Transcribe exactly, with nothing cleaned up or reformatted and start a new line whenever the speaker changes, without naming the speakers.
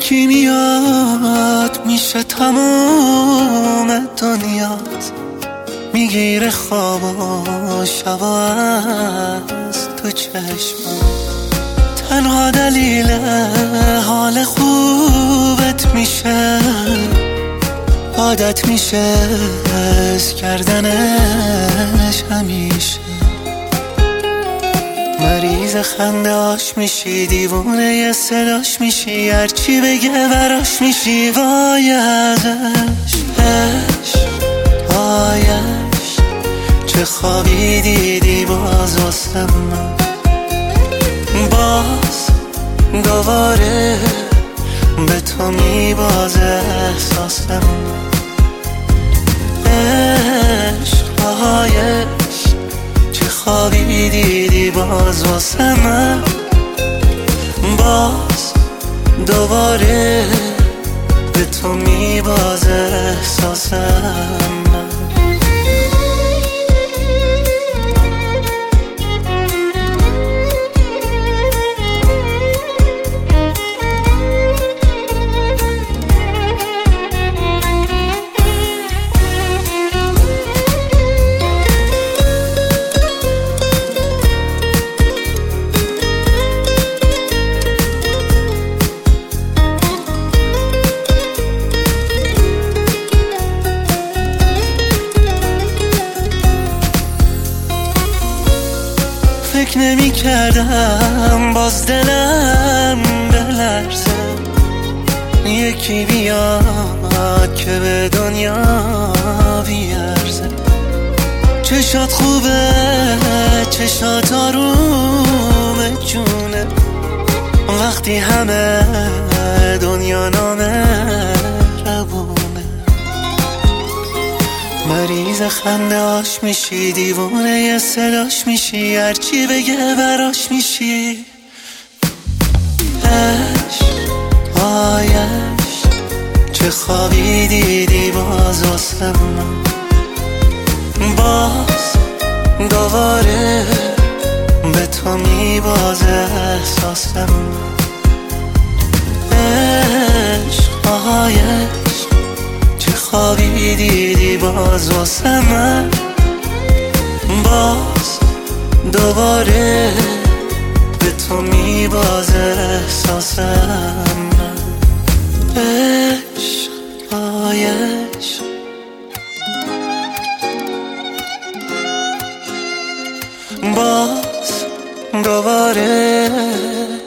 یکی میاد میشه تمام دنیات، میگیره خواب و شبا از تو چشم. تنها دلیل حال خوبت میشه، عادت میشه از کردنش همیشه. مریض خنده هاش میشی، دیوونه ی صداش میشی، هرچی بگه براش میشی. وای ازش عشق، وایش چه خوابی دیدی باز واسه من. باز دوباره به تو میبازه احساسم. عشق، وایش چه خوابی دیدی باز واسه من. باز دوباره به تو میبازه احساسم. فکر نمی کردم باز دلم بلرزه، یکی بیاد که به دنیا بیارزه. چشات خوبه، چشات آروم جونه، وقتی همه دنیا نامه ربونه. مریض خنده هاش میشی، دیوونه ی صداش میشی، هرچی بگه براش میشی. عشق، وایش چه خوابی دیدی باز واسه من. باز دوباره به تو میبازه احساسم. عشق، وایش چه خوابی دیدی باز واسه من. باز دوباره به تو میبازه احساسم. عشق، وایش باز دوباره